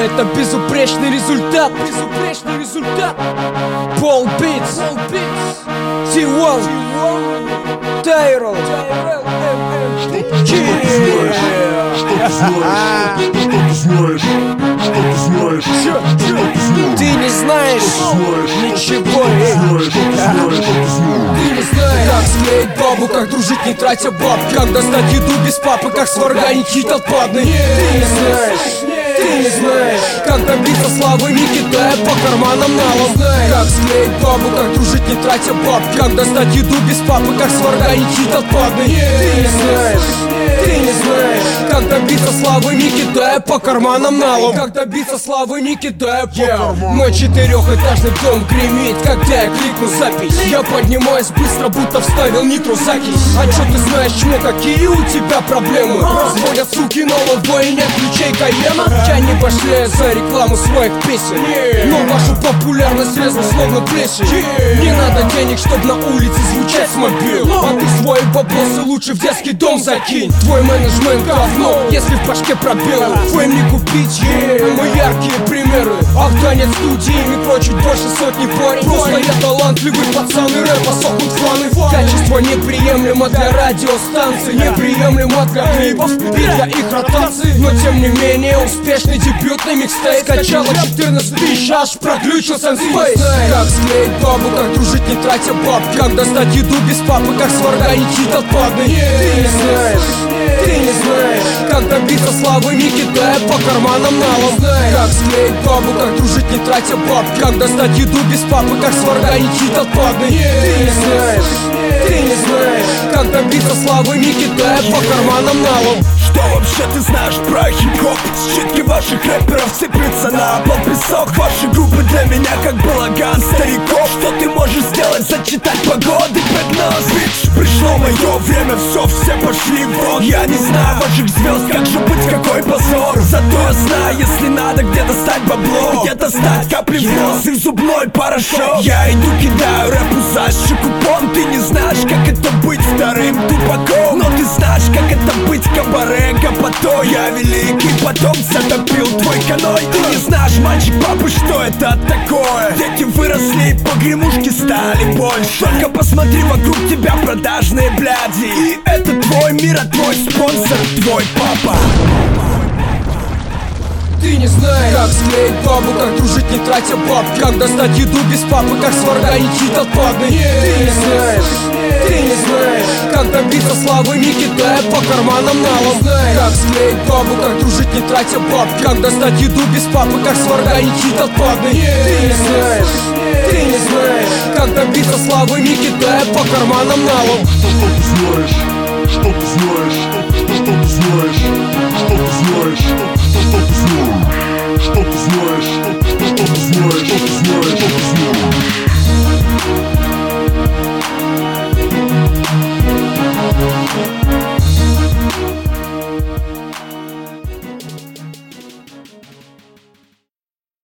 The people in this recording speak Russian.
Это безупречный результат. Безупречный результат. Пол Битс, T1, Тайрол. Ты не знаешь ничего. Ты не знаешь, как склеить бабу, как дружить, не тратя баб, как достать еду без папы, как сварганить отпадный. Ты не знаешь. Ты не знаешь, как добиться славы, не кидая по карманам налом. Как склеить бабу, как дружить, не тратя баб, как достать еду без папы, как сварганить отпадный. Ты не знаешь. Ты не знаешь, как добиться славы, не кидая по карманам налом. Как добиться славы, не кидая по карманам. Мой четырехэтажный дом гремит, когда я кликну запись. Я поднимаюсь быстро, будто вставил нитрозакись. А чё ты знаешь, чмо, какие у тебя проблемы? Разводят суки нового и нет ключей Кайена. Я не башляю за рекламу своих песен, но вашу популярность резну словно плесень. Не надо денег, чтоб на улице звучать с мобил. А ты свои баблосы лучше в детский дом закинь. Твой менеджмент говно, если в башке пробелы. Твоим не купить, мы яркие примеры. Ах да, нет студии, метро чуть больше сотни парень. Просто я талантливый пацан и рэпа сохнут фаны. Качество неприемлемо для радиостанций, неприемлемо для клипов и для их ротаций. Но тем не менее успешный дебютный микстейп. Скачало 14 тысяч, аж проглючил Сенспейс. Как склеить бабу, как дружить, не тратя баб, как достать еду без папы, как сварганить отпадный. Ты не знаешь. Ты не знаешь, как добиться славы, не кидая по карманам налом. Как склеить бабу, как дружить, не тратя баб, как достать еду без папы, как сварганить отпадный. Ты не знаешь. Ты не знаешь, как добиться славы, не кидая по карманам налом. Что вообще ты знаешь про хип-хоп? Щитки ваших рэперов сыплются на пол песок. Ваши группы для меня как балаган стариков. Что ты можешь сделать? Зачитать погоды, прогноз? Бич, пришло мое время, все пошли вон. Я не знаю ваших звезд, как же быть, какой позор. Зато я знаю, если надо где достать бабло, где достать капли в нос и зубной порошок. Я иду, кидаю рэпу за купон. Ты не знаешь, как это быть вторым тупаком, но ты знаешь, как это быть кабаре Капото. Я великий потом затопил твой каной. Ты не знаешь, мальчик папы, что это такое. Дети выросли и погремушки стали больше. Только посмотри вокруг тебя, продажные бляди. И это твой мир, а твой спонсор твой папа. Ты не знаешь, как склеить бабу, как дружить, не тратя баб, как достать еду без папы, как сварганить отпадный. Ты не знаешь. Ты не знаешь, как добиться славы, не кидая по карманам налом. Как склеить бабу, как дружить, не тратя баб, как достать еду без папы, как сварганить отпадный. Ты не знаешь. Ты не знаешь, как добиться славы, не кидая по карманам налом. Что ты знаешь? Что ты знаешь? Что ты знаешь? Что ты знаешь? Что ты знаешь?